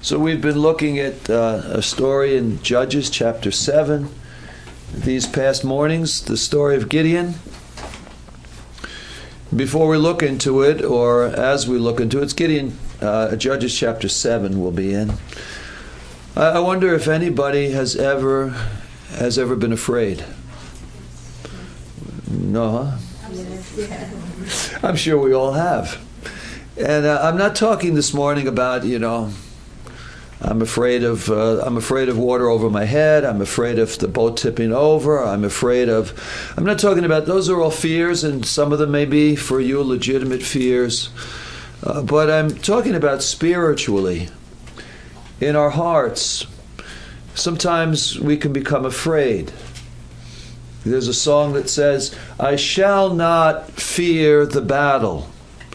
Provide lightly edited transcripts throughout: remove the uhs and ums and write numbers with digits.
So we've been looking at a story in Judges chapter 7 these past mornings, the story of Gideon. Before we look into it, or as we look into it, it's Gideon, Judges chapter 7 we'll be in. I wonder if anybody has ever been afraid. No, huh? I'm sure we all have. And I'm not talking this morning about, I'm afraid of water over my head. I'm afraid of the boat tipping over. I'm not talking about, those are all fears, and some of them may be for you legitimate fears. But I'm talking about spiritually. In our hearts, sometimes we can become afraid. There's a song that says, I shall not fear the battle,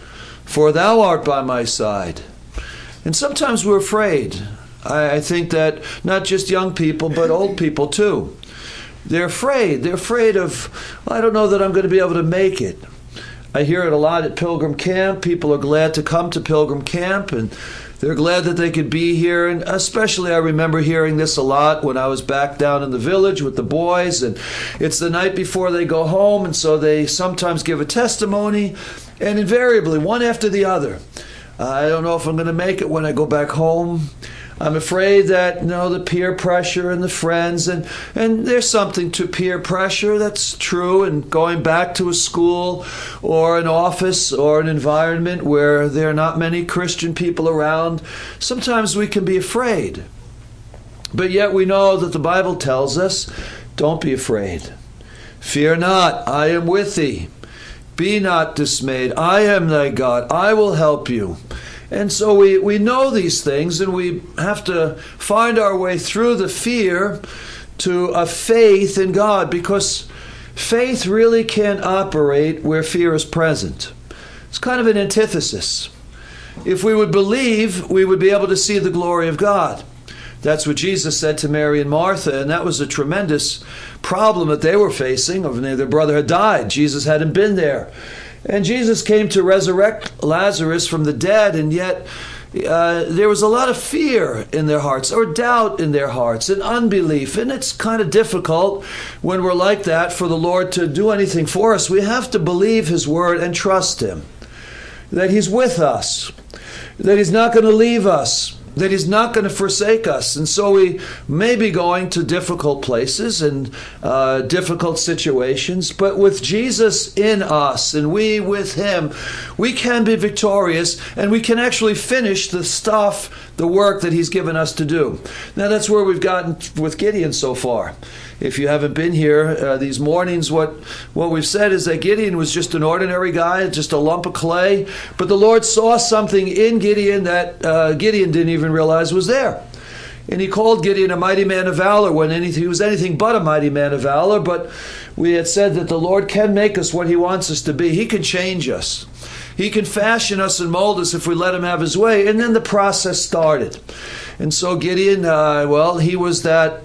for thou art by my side. And sometimes we're afraid. I think that not just young people, but old people too. They're afraid. They're afraid of, I don't know that I'm going to be able to make it. I hear it a lot at Pilgrim Camp. People are glad to come to Pilgrim Camp, and they're glad that they could be here. And especially I remember hearing this a lot when I was back down in the village with the boys. And it's the night before they go home, and so they sometimes give a testimony. And invariably, one after the other, I don't know if I'm going to make it when I go back home. I'm afraid that, the peer pressure and the friends, and there's something to peer pressure, that's true, and going back to a school or an office or an environment where there are not many Christian people around, sometimes we can be afraid. But yet we know that the Bible tells us, don't be afraid. Fear not, I am with thee. Be not dismayed. I am thy God. I will help you. And so we know these things, and we have to find our way through the fear to a faith in God, because faith really can't operate where fear is present. It's kind of an antithesis. If we would believe, we would be able to see the glory of God. That's what Jesus said to Mary and Martha, and that was a tremendous problem that they were facing. Their brother had died. Jesus hadn't been there. And Jesus came to resurrect Lazarus from the dead, and yet there was a lot of fear in their hearts, or doubt in their hearts, and unbelief. And it's kind of difficult when we're like that for the Lord to do anything for us. We have to believe His word and trust Him, that He's with us, that He's not going to leave us, that He's not going to forsake us. And so we may be going to difficult places and difficult situations, but with Jesus in us and we with Him, we can be victorious, and we can actually finish the work that He's given us to do. Now that's where we've gotten with Gideon so far. If you haven't been here these mornings, what we've said is that Gideon was just an ordinary guy, just a lump of clay. But the Lord saw something in Gideon that Gideon didn't even realize was there. And He called Gideon a mighty man of valor when he was anything but a mighty man of valor. But we had said that the Lord can make us what He wants us to be. He can change us. He can fashion us and mold us if we let Him have His way. And then the process started. And so Gideon, he was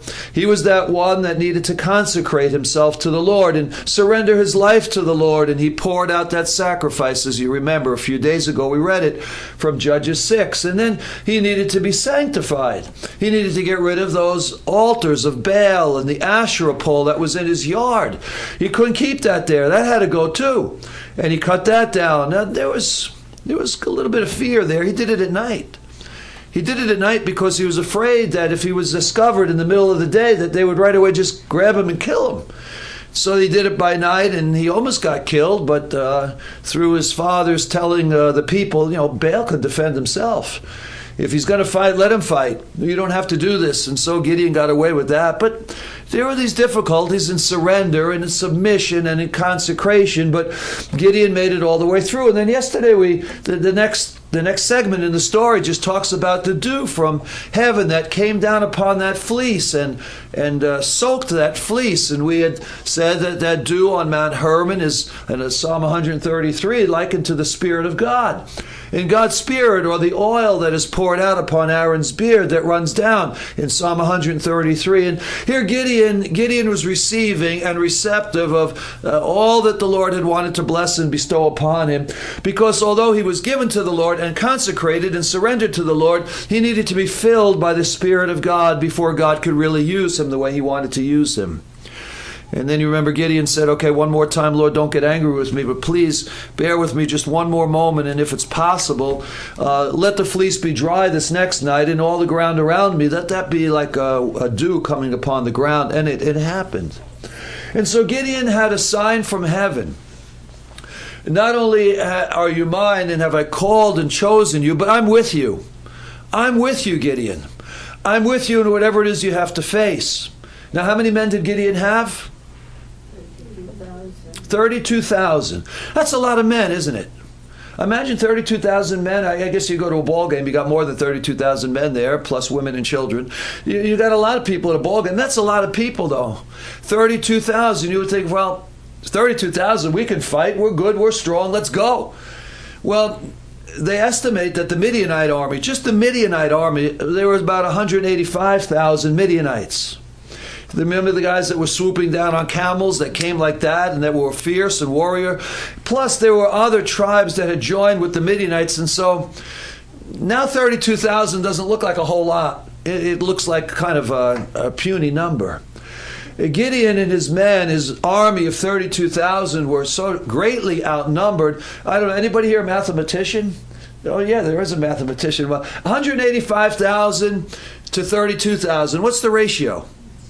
that one that needed to consecrate himself to the Lord and surrender his life to the Lord. And he poured out that sacrifice, as you remember a few days ago. We read it from Judges 6. And then he needed to be sanctified. He needed to get rid of those altars of Baal and the Asherah pole that was in his yard. He couldn't keep that there. That had to go too. And he cut that down. Now, there was a little bit of fear there. He did it at night. He did it at night because he was afraid that if he was discovered in the middle of the day, that they would right away just grab him and kill him. So he did it by night, and he almost got killed, but through his father's telling the people, Baal could defend himself. If he's going to fight, let him fight. You don't have to do this. And so Gideon got away with that. But there were these difficulties in surrender and in submission and in consecration. But Gideon made it all the way through. And then yesterday, the next segment in the story just talks about the dew from heaven that came down upon that fleece and soaked that fleece. And we had said that dew on Mount Hermon is, in Psalm 133, likened to the Spirit of God. And God's Spirit, or the oil that is poured out upon Aaron's beard that runs down in Psalm 133. And here Gideon was receiving and receptive of all that the Lord had wanted to bless and bestow upon him. Because although he was given to the Lord and consecrated and surrendered to the Lord, he needed to be filled by the Spirit of God before God could really use him the way he wanted to use him. And then you remember Gideon said, okay, one more time, Lord, don't get angry with me, but please bear with me just one more moment. And if it's possible, let the fleece be dry this next night, and all the ground around me, let that be like a dew coming upon the ground. And it happened. And so Gideon had a sign from heaven. Not only are you mine and have I called and chosen you, but I'm with you. I'm with you, Gideon. I'm with you in whatever it is you have to face. Now, how many men did Gideon have? 32,000. That's a lot of men, isn't it? Imagine 32,000 men. I guess you go to a ball game, you got more than 32,000 men there, plus women and children. You got a lot of people at a ball game. That's a lot of people, though. 32,000. You would think, well, 32,000, we can fight. We're good. We're strong. Let's go. Well, they estimate that the Midianite army, just the Midianite army, there was about 185,000 Midianites. Remember the guys that were swooping down on camels that came like that and that were fierce and warrior? Plus, there were other tribes that had joined with the Midianites. And so now 32,000 doesn't look like a whole lot. It looks like kind of a puny number. Gideon and his men, his army of 32,000 were so greatly outnumbered. I don't know, anybody here a mathematician? Oh yeah, there is a mathematician. 185,000 to 32,000. What's the ratio?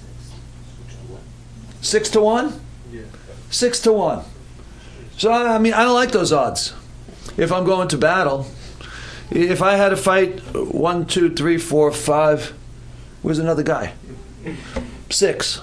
6 to 1? Yeah. 6 to 1. So, I mean, I don't like those odds. If I'm going to battle, if I had to fight 1, 2, 3, 4, 5, where's another guy? 6.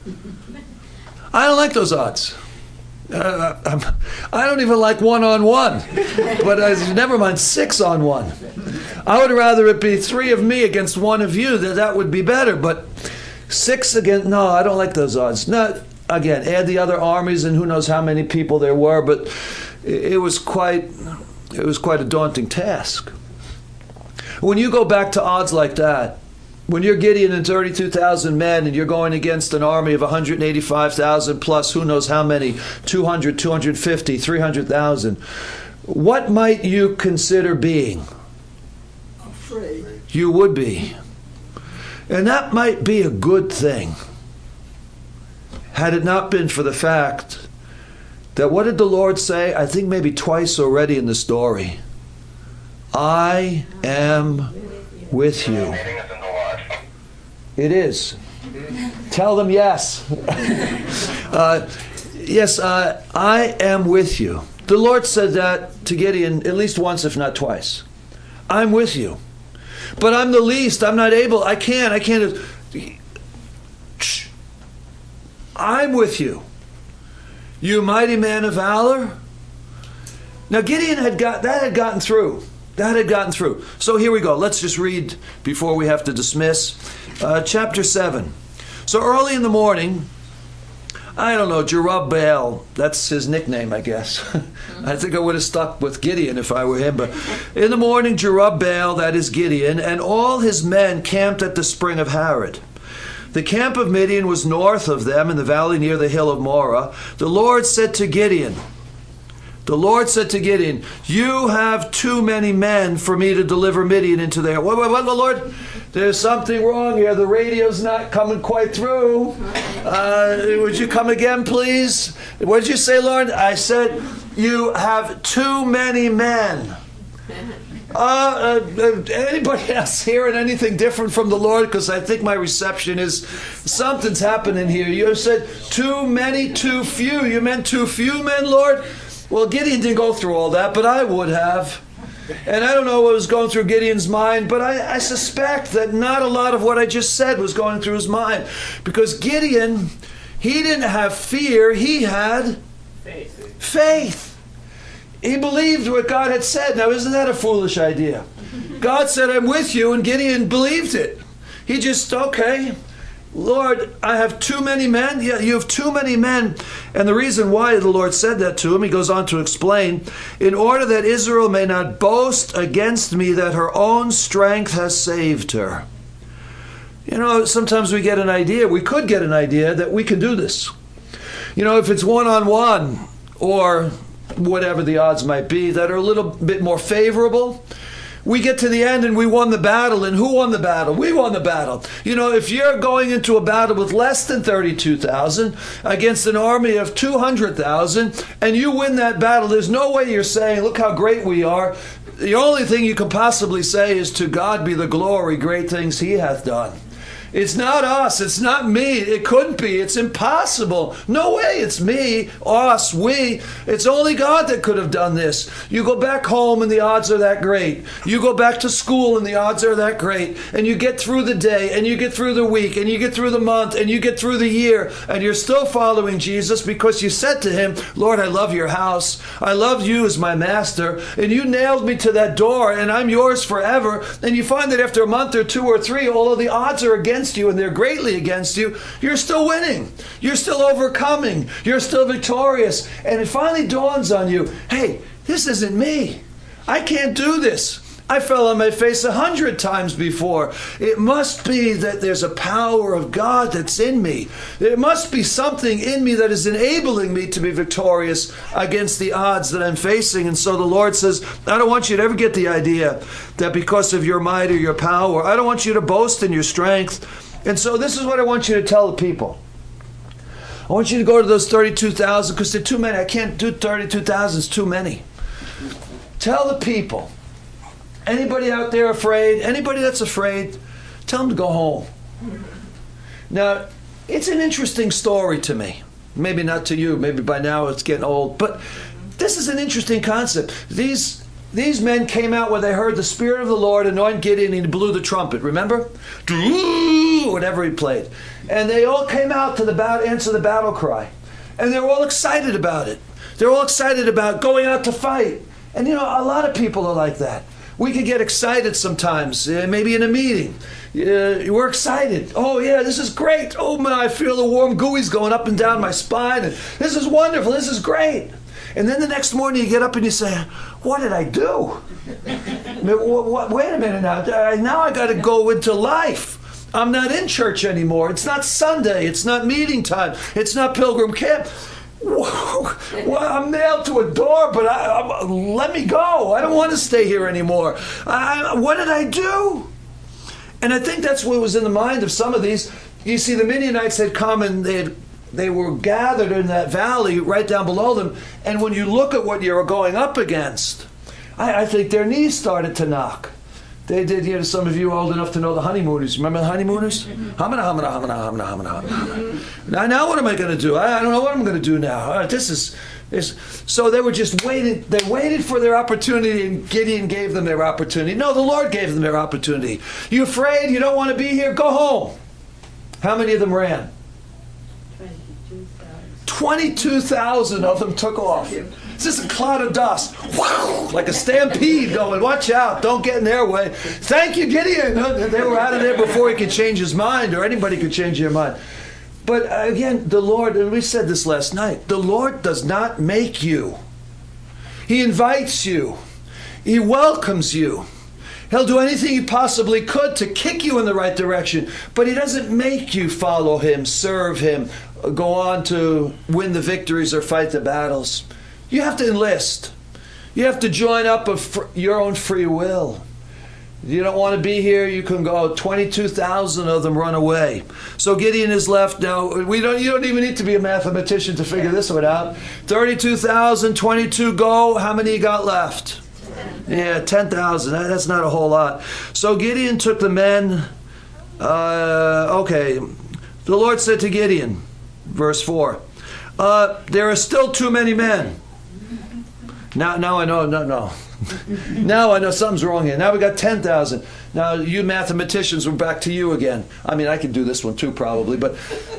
I don't like those odds. I don't even like 1-on-1. But never mind 6-on-1. I would rather it be 3 of me against 1 of you. That would be better. But 6 against, no, I don't like those odds. No, again, add the other armies and who knows how many people there were, but it was quite a daunting task. When you go back to odds like that, when you're Gideon and 32,000 men and you're going against an army of 185,000 plus who knows how many, 200, 250, 300,000, what might you consider being? Afraid. You would be. And that might be a good thing, had it not been for the fact that what did the Lord say? I think maybe twice already in the story. I am with you. It is. Tell them yes. Yes, I am with you. The Lord said that to Gideon at least once, if not twice. I'm with you. But I'm the least. I'm not able. I can't. I'm with you. You mighty man of valor. Now Gideon had gotten through. That had gotten through. So here we go. Let's just read before we have to dismiss. Chapter 7. So early in the morning, I don't know, Jerubbaal, that's his nickname, I guess. I think I would have stuck with Gideon if I were him. But in the morning, Jerubbaal, that is Gideon, and all his men camped at the spring of Harod. The camp of Midian was north of them in the valley near the hill of Moreh. The Lord said to Gideon, you have too many men for me to deliver Midian into their... What, Lord? There's something wrong here. The radio's not coming quite through. Would you come again, please? What did you say, Lord? I said, you have too many men. Anybody else hearing anything different from the Lord? Because I think my reception is something's happening here. You said too many, too few. You meant too few men, Lord? Well, Gideon didn't go through all that, but I would have. And I don't know what was going through Gideon's mind, but I suspect that not a lot of what I just said was going through his mind. Because Gideon, he didn't have fear, he had faith. He believed what God had said. Now, isn't that a foolish idea? God said, I'm with you, and Gideon believed it. He just, okay, Lord, I have too many men. Yeah, you have too many men. And the reason why the Lord said that to him, he goes on to explain, in order that Israel may not boast against me that her own strength has saved her. You know, sometimes we get an idea, we could get an idea that we can do this. You know, if it's 1-on-1 or whatever the odds might be, that are a little bit more favorable. We get to the end and we won the battle. And who won the battle? We won the battle. You know, if you're going into a battle with less than 32,000 against an army of 200,000 and you win that battle, there's no way you're saying, look how great we are. The only thing you can possibly say is, to God be the glory, great things he hath done. It's not us. It's not me. It couldn't be. It's impossible. No way. It's me, us, we. It's only God that could have done this. You go back home and the odds are that great. You go back to school and the odds are that great. And you get through the day and you get through the week and you get through the month and you get through the year and you're still following Jesus because you said to him, Lord, I love your house. I love you as my master. And you nailed me to that door and I'm yours forever. And you find that after a month or two or three, although the odds are against you and they're greatly against you, you're still winning. You're still overcoming. You're still victorious. And it finally dawns on you, hey, this isn't me. I can't do this. I fell on my face 100 times before. It must be that there's a power of God that's in me. There must be something in me that is enabling me to be victorious against the odds that I'm facing. And so the Lord says, I don't want you to ever get the idea that because of your might or your power, I don't want you to boast in your strength. And so this is what I want you to tell the people. I want you to go to those 32,000 because they're too many. I can't do 32,000. It's too many. Tell the people. Anybody out there afraid? Anybody that's afraid? Tell them to go home. Now, it's an interesting story to me. Maybe not to you. Maybe by now it's getting old. But this is an interesting concept. These men came out when they heard the Spirit of the Lord anoint Gideon and he blew the trumpet. Remember? Whatever he played. And they all came out to answer the battle cry. And they were all excited about it. They're all excited about going out to fight. And you know, a lot of people are like that. We can get excited sometimes, maybe in a meeting. We're excited. Oh, yeah, this is great. Oh, man, I feel the warm gooey's going up and down my spine. And this is wonderful. This is great. And then the next morning you get up and you say, what did I do? Wait a minute now. Now I got to go into life. I'm not in church anymore. It's not Sunday. It's not meeting time. It's not pilgrim camp. Well, I'm nailed to a door, but let me go. I don't want to stay here anymore. What did I do? And I think that's what was in the mind of some of these. You see, the Midianites had come and they were gathered in that valley right down below them. And when you look at what you were going up against, I think their knees started to knock. They did, you know, some of you old enough to know the honeymooners. Remember the honeymooners? Now what am I going to do? I don't know what I'm going to do now. So they were just waiting. They waited for their opportunity, and Gideon gave them their opportunity. No, the Lord gave them their opportunity. You afraid? You don't want to be here? Go home. How many of them ran? 22,000 of them took off. It's just a cloud of dust. Wow, like a stampede going. Watch out. Don't get in their way. Thank you, Gideon. They were out of there before he could change his mind, or anybody could change their mind. But again, the Lord, and we said this last night, the Lord does not make you. He invites you. He welcomes you. He'll do anything he possibly could to kick you in the right direction, but he doesn't make you follow him, serve him, go on to win the victories or fight the battles. You have to enlist. You have to join up of your own free will. You don't want to be here, you can go. 22,000 of them run away. So Gideon is left now. You don't even need to be a mathematician to figure this one out. 32,000, 22 go. How many you got left? Yeah, 10,000. That's not a whole lot. So Gideon took the men. Okay. The Lord said to Gideon, verse 4, there are still too many men. Now I know, no. Now I know something's wrong here. Now we got 10,000. Now you mathematicians, we're back to you again. I mean, I can do this one too probably, but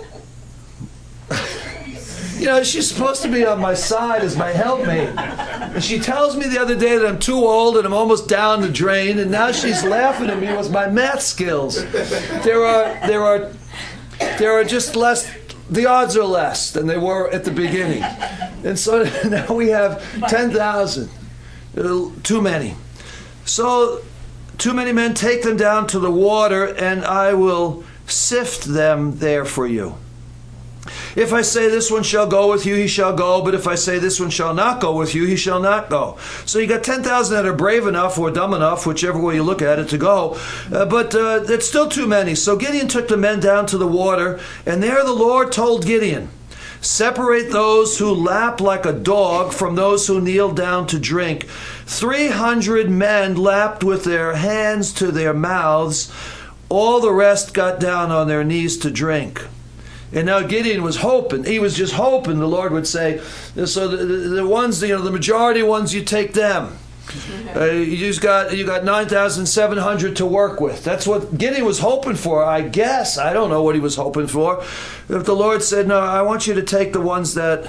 you know, she's supposed to be on my side as my helpmate. And she tells me the other day that I'm too old and I'm almost down the drain, and now she's laughing at me with my math skills. There are just less. The odds are less than they were at the beginning. And so now we have 10,000. Too many. So, too many men, take them down to the water, and I will sift them there for you. If I say this one shall go with you, he shall go. But if I say this one shall not go with you, he shall not go. So you got 10,000 that are brave enough or dumb enough, whichever way you look at it, to go. But it's still too many. So Gideon took the men down to the water, and there the Lord told Gideon, separate those who lap like a dog from those who kneel down to drink. 300 men lapped with their hands to their mouths. All the rest got down on their knees to drink. And now Gideon was hoping. He was just hoping the Lord would say, so the ones, the majority ones, you take them. You got 9,700 to work with. That's what Gideon was hoping for, I guess. I don't know what he was hoping for. If the Lord said, no, I want you to take the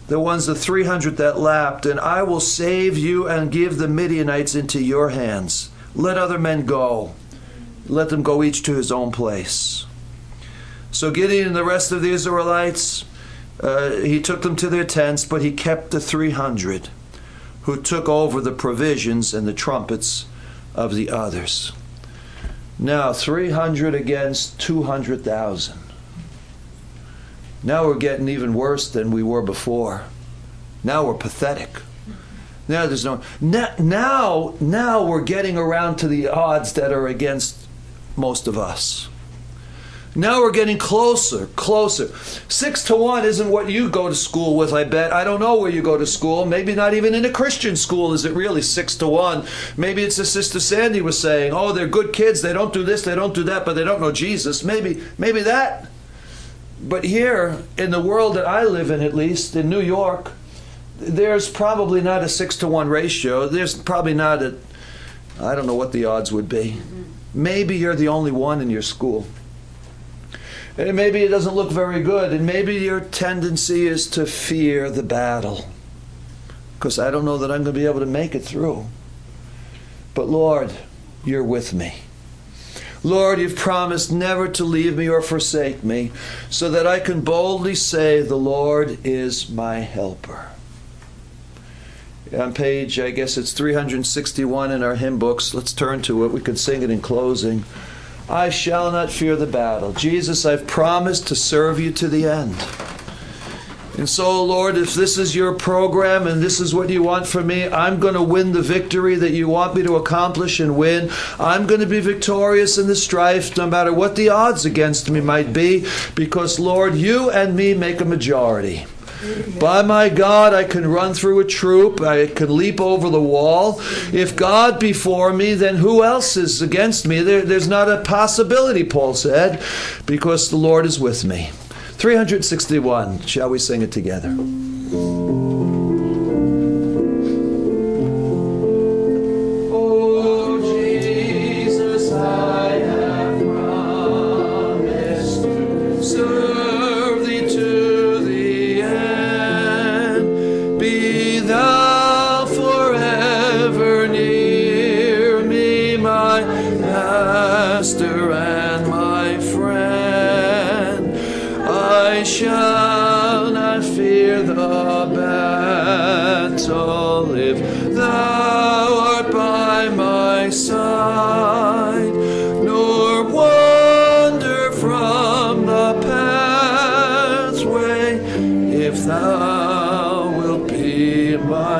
300 that lapped, and I will save you and give the Midianites into your hands. Let other men go. Let them go each to his own place. So Gideon and the rest of the Israelites, he took them to their tents, but he kept the 300 who took over the provisions and the trumpets of the others. Now 300 against 200,000. Now we're getting even worse than we were before. Now we're pathetic. Now there's no. Now we're getting around to the odds that are against most of us. Now we're getting closer. 6-1 isn't what you go to school with, I bet. I don't know where you go to school. Maybe not even in a Christian school is it really 6-1. Maybe it's as Sister Sandy was saying, oh, they're good kids. They don't do this, they don't do that, but they don't know Jesus. Maybe that. But here, in the world that I live in, at least, in New York, there's probably not a 6-1 ratio. There's probably not I don't know what the odds would be. Maybe you're the only one in your school. And maybe it doesn't look very good. And maybe your tendency is to fear the battle. Because I don't know that I'm going to be able to make it through. But Lord, you're with me. Lord, you've promised never to leave me or forsake me, so that I can boldly say, the Lord is my helper. On page, I guess it's 361 in our hymn books. Let's turn to it. We could sing it in closing. I shall not fear the battle. Jesus, I've promised to serve you to the end. And so, Lord, if this is your program and this is what you want from me, I'm going to win the victory that you want me to accomplish and win. I'm going to be victorious in the strife, no matter what the odds against me might be, because, Lord, you and me make a majority. By my God, I can run through a troop. I can leap over the wall. If God be for me, then who else is against me? There's not a possibility, Paul said, because the Lord is with me. 361. Shall we sing it together? Shall not fear the battle if thou art by my side, nor wander from the pathway if thou wilt be my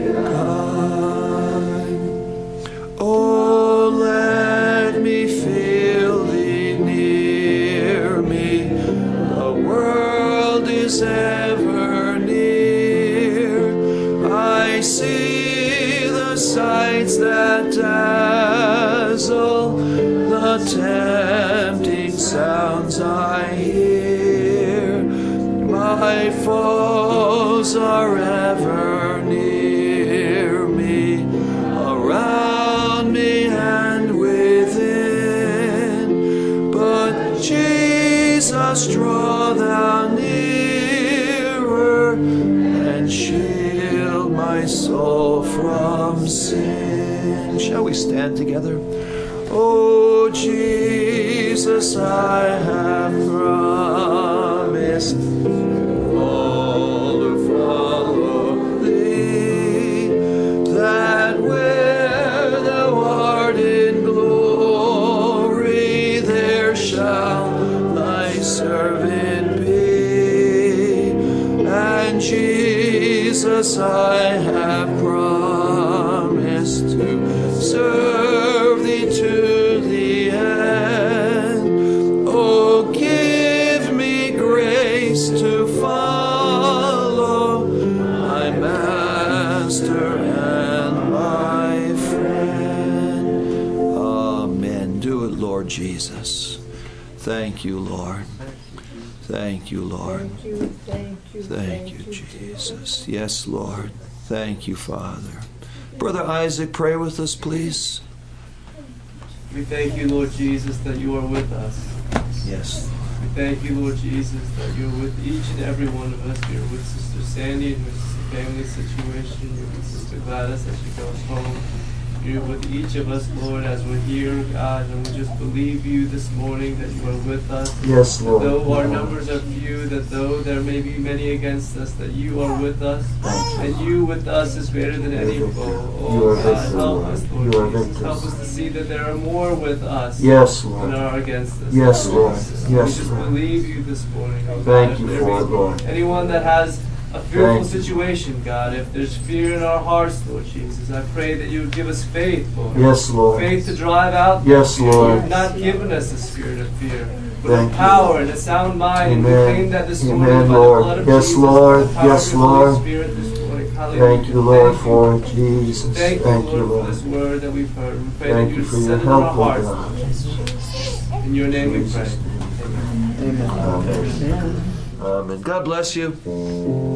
guide. Oh, let me feel thee near me. The world is ever near. I see the sights that dazzle, the tempting sounds I hear. My foes are ever near me, around me and within. But Jesus, draw thou nearer and shield my soul from sin. Shall we stand together? Oh, Jesus, I have promised all to follow thee, that where thou art in glory, there shall thy servant be. Jesus, I have promised to serve thee to the end. Oh, give me grace to follow my Master and my friend. Amen. Do it, Lord Jesus. Thank you, Lord. Thank you, Lord. Thank you, Jesus. Yes, Lord. Thank you, Father. Brother Isaac, pray with us, please. We thank you, Lord Jesus, that you are with us. Yes. We thank you, Lord Jesus, that you're with each and every one of us. You're with Sister Sandy and with the family situation. You're with Sister Gladys as she goes home. You're with each of us, Lord, as we're here, God, and we just believe you this morning that you are with us. Yes, Lord. Though our numbers are few, that though there may be many against us, that you are with us, and you with us is greater than any foe. Oh, God, help us, Lord Jesus. Help us to see that there are more with us yes, Lord. than are against us. Yes, Lord. Yes, we just believe you this morning, oh God. Thank you for it, Lord. Anyone that has a fearful situation, God, if there's fear in our hearts, Lord Jesus, I pray that you would give us faith, Lord. Yes, Lord. Faith to drive out yes, fear. Lord. You have not given us a spirit of fear, but Thank of power you. and a sound mind. Amen. And we claim that this morning Amen, by Lord. the blood of Yes, Jesus, Lord. by the power Yes, of your Lord. Holy Spirit this morning. Hallelujah. Thank you, Lord, Thank for you. Jesus. Thank you, Thank Lord, you, for Lord. this word that we've heard. We pray Thank that you you for would your set it in our help, Lord hearts. God. In your name we pray. Jesus' name. Amen. Amen. Amen. God bless you.